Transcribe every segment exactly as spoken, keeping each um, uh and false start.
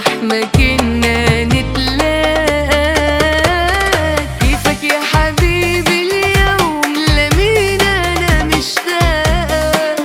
ما كنا نتلاقى. كيفك يا حبيبي اليوم لمين أنا مشتاقة.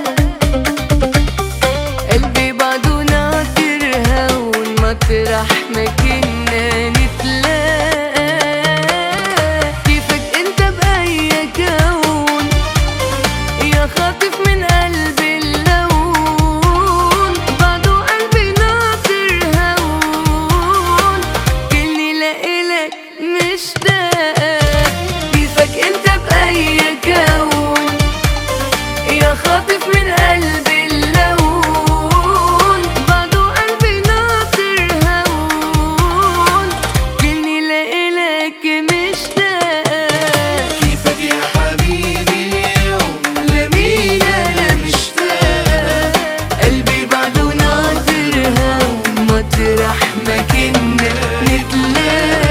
قلبي بعده ناطر هون مطرح ما كنا نتلاقى. كيفك انت بأي كون يا خاطف من قلبي اللون. بعده قلبي ناطر هون كلني لإلك مشتاقة. كيفك انت بأي كون يا خاطف من قلبي اللون. بعده قلبي ناطر هون كلني لإلك مشتاقة. كيفك يا حبيبي اليوم لمين أنا مشتاقة. قلبي بعده ناطر هون مطرح ما كنا نتلاقى.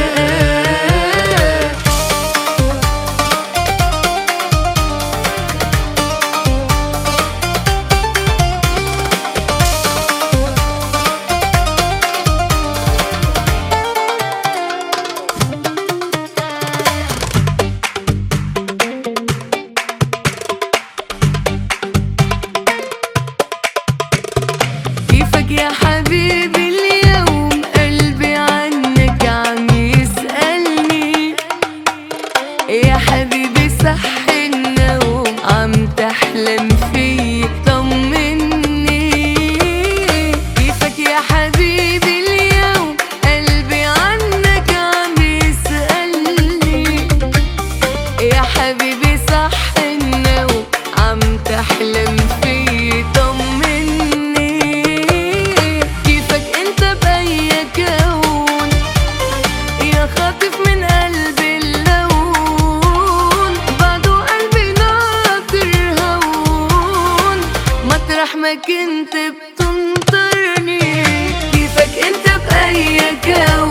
كيفك يا حبيبي اليوم قلبي عنك عم يسألني. يا حبيبي صح النوم عم تحلم في طمني. كيفك يا حبيبي اليوم قلبي عنك عم يسألني. يا حبيبي صح النوم عم تحلم في طمني. كيفك انت بأي كون يا خاطف من قلبي اللون. بعده قلبي ناطر هون مطرح ما كنت بتنطرني. كيفك انت بأي كون